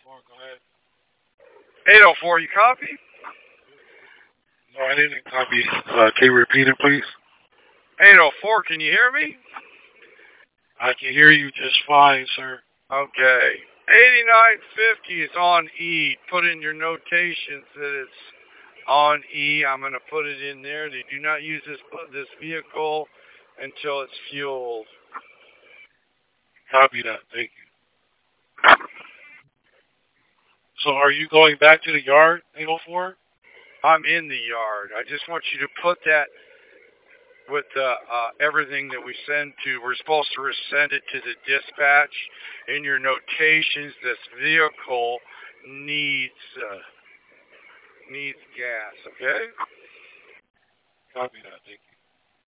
Go ahead. 804, you copy? No, I didn't copy. Can you repeat it, please? 804, can you hear me? I can hear you just fine, sir. Okay. 8950 is on E. Put in your notations that it's on E. I'm going to put it in there. They do not use this vehicle until it's fueled. Copy that. Thank you. So are you going back to the yard, 804? I'm in the yard. I just want you to put that with everything that we send to. We're supposed to send it to the dispatch. In your notations, this vehicle needs gas. Okay. Copy that. Thank you.